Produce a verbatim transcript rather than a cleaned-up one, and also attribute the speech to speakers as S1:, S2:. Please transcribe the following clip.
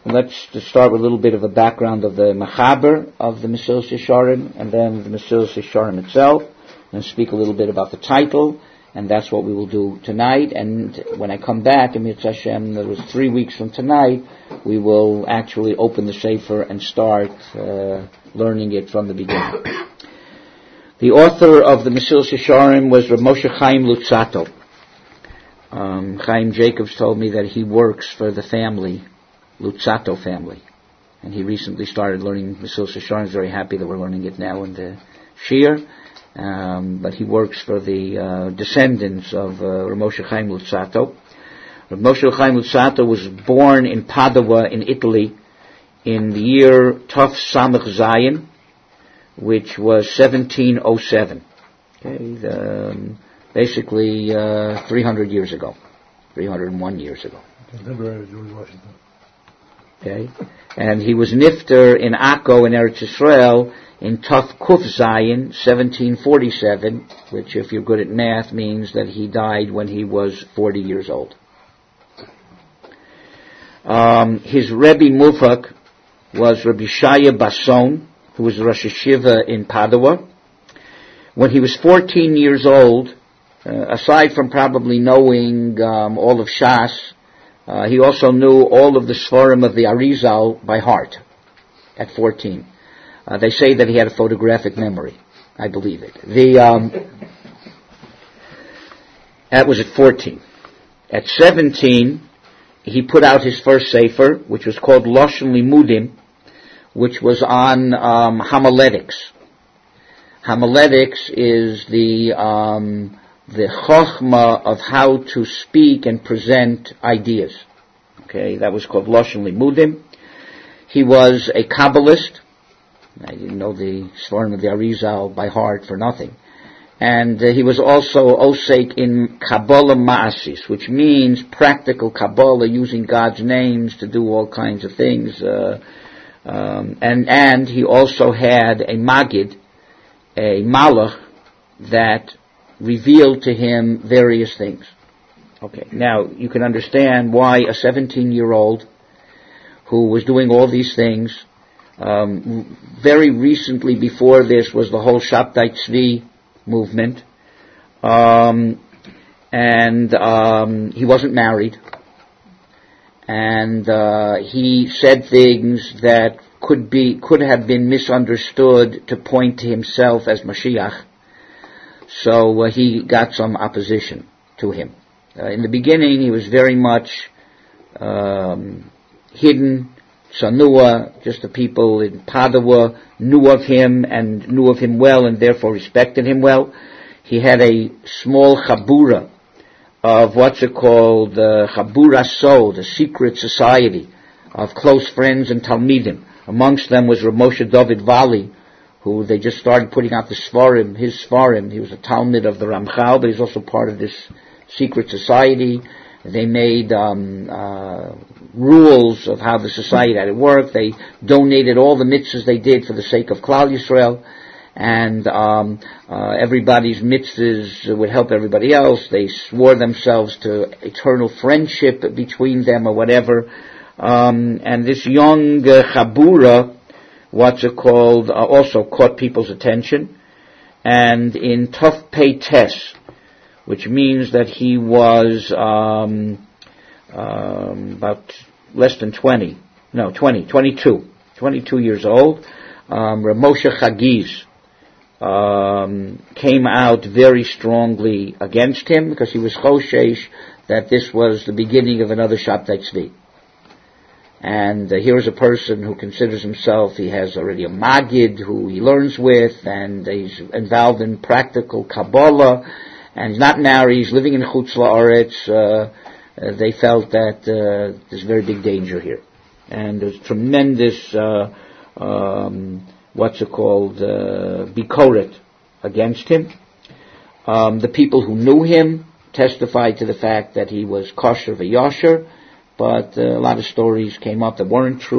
S1: let's just start with a little bit of a background of the Mechaber of the Mesilas Yesharim, and then the Mesilas Yesharim itself, and speak a little bit about the title, and that's what we will do tonight. And when I come back, in Mitzvah Hashem, that was three weeks from tonight, we will actually open the Sefer and start uh, learning it from the beginning. The author of the Mesilas Yesharim was Rav Moshe Chaim Luzzatto. Um, Chaim Jacobs told me that he works for the family, Luzzatto family, and he recently started learning Mesilas Yesharim. He's very happy that we're learning it now in the Shir. Um, but he works for the uh, descendants of uh, Rav Moshe Chaim Luzzatto. Rav Moshe Chaim Luzzatto was born in Padua in Italy in the year Tov Samach Zayin, which was seventeen oh seven. Okay, the, um, basically uh, three hundred years ago, three hundred one years ago.
S2: Contemporary of George Washington.
S1: Okay, and he was nifter in Akko in Eretz Yisrael in Tov Kuf Zayin, seventeen forty-seven, which, if you're good at math, means that he died when he was forty years old. Um, his Rebbe Mufak was Rabbi Shaya Basson, who was Rosh Yeshiva in Padua. When he was fourteen years old, uh, aside from probably knowing um, all of Shas, uh, he also knew all of the Sfarim of the Arizal by heart at fourteen. Uh, they say that he had a photographic memory. I believe it. The um, that was at fourteen. At seventeen, he put out his first sefer, which was called Lashon Limudim, which was on um, homiletics. Homiletics is the um, the chokhmah of how to speak and present ideas. Okay, that was called Lashon Limudim. He was a Kabbalist. I didn't know the Sfarim of the Arizal by heart for nothing. And uh, he was also Osek in Kabbalah Ma'asis, which means practical Kabbalah, using God's names to do all kinds of things. Uh, um, and, and he also had a Magid, a Malach, that revealed to him various things. Okay, now you can understand why a seventeen-year-old who was doing all these things. Um, very recently before this was the whole Shabtai Tzvi movement. Um, and um, he wasn't married. And uh, he said things that could be could have been misunderstood to point to himself as Mashiach. So uh, he got some opposition to him. Uh, in the beginning, he was very much um, hidden, Sanua, just the people in Padua knew of him and knew of him well and therefore respected him well. He had a small chabura of what's it called, uh, Chabura So, the secret society of close friends and Talmidim. Amongst them was Rav Moshe David Vali, who they just started putting out the Sfarim, his Sfarim. He was a Talmid of the Ramchal, but he's also part of this secret society. They made um, uh, rules of how the society had to work. They donated all the mitzvahs they did for the sake of Klal Yisrael, and um, uh, everybody's mitzvahs would help everybody else. They swore themselves to eternal friendship between them or whatever. Um, and this young uh, Chabura, what's it called, uh, also caught people's attention. And in Tov Pei Tes, which means that he was um, um, about less than twenty, no, twenty, twenty-two, twenty-two years old. Um, Rav Moshe Chagiz um, came out very strongly against him because he was choshesh that this was the beginning of another Shabtai Tzvi. And uh, here's a person who considers himself, he has already a Magid who he learns with, and he's involved in practical Kabbalah, and he's not married, he's living in Chutz La'aretz. Uh, uh, they felt that uh, there's very big danger here. And there's tremendous, uh, um, what's it called, uh, bikoret against him. Um, the people who knew him testified to the fact that he was kosher v'yosher, but uh, a lot of stories came up that weren't true.